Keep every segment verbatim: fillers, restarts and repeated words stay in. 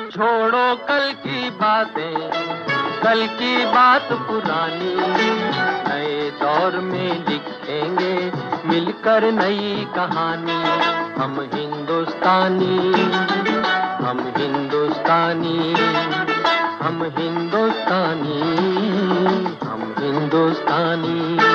छोड़ो कल की बातें, कल की बात पुरानी, नए दौर में लिखेंगे मिलकर नई कहानी। हम हिंदुस्तानी, हम हिंदुस्तानी, हम हिंदुस्तानी, हम हिंदुस्तानी।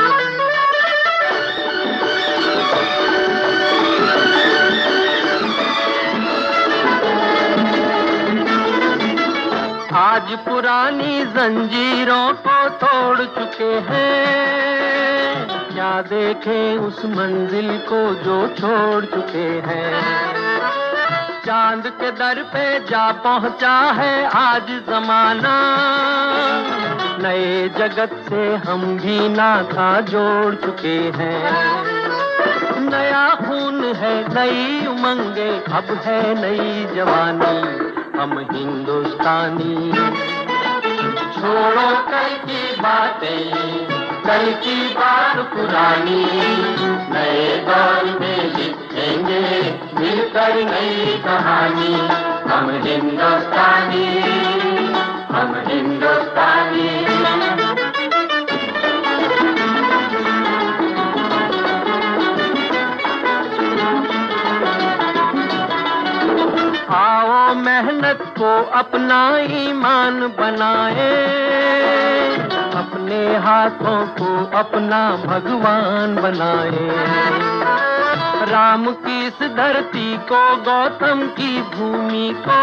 आज पुरानी जंजीरों को तोड़ चुके हैं, क्या देखें उस मंजिल को जो छोड़ चुके हैं। चांद के दर पे जा पहुंचा है आज जमाना, नए जगत से हम भी नाता जोड़ चुके हैं। नया खून है, नई उमंगे, अब है नई जवानी। हम हिंदुस्तानी, छोड़ो कल की बातें, कल की बात पुरानी, नए दौर में लिखेंगे मिलकर नई कहानी। हम हिंदुस्तानी, हम हिंदुस्तानी। आओ मेहनत को अपना ईमान बनाए, अपने हाथों को अपना भगवान बनाए। राम की इस धरती को, गौतम की भूमि को,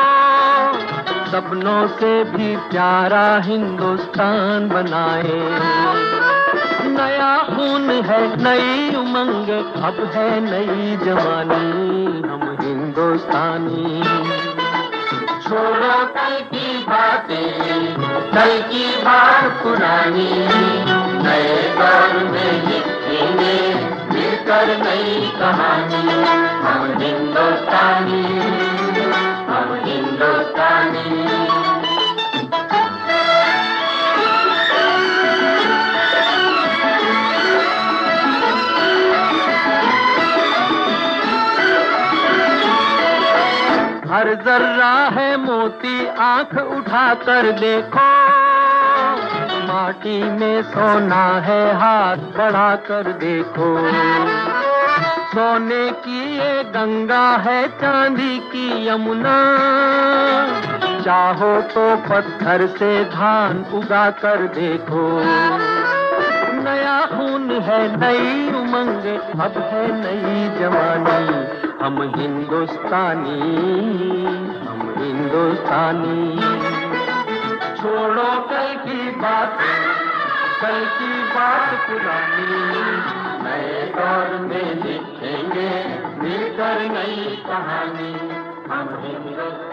सपनों से भी प्यारा हिंदुस्तान बनाए। नया खून है, नई उमंग, अब है नई जवानी। हम हिंदुस्तानी, छोड़ो कल की बातें, कल की बात पुरानी, नए दौर में लिखेंगे मिलकर नई कहानी। हम हिंदुस्तानी, हम हिंदुस्तानी। हर जर्रा है मोती, आंख उठाकर देखो, माटी में सोना है, हाथ बढ़ाकर देखो। सोने की ये गंगा है, चांदी की यमुना, चाहो तो पत्थर से धान उगा कर देखो। नया खून है, नई उमंग, अब है नई जवानी। हम हिंदुस्तानी, हम हिंदुस्तानी। छोड़ो कल की बात, कल की बात पुरानी, नए दौर में लिखेंगे मिलकर नई कहानी। हम हिंदुस्तानी।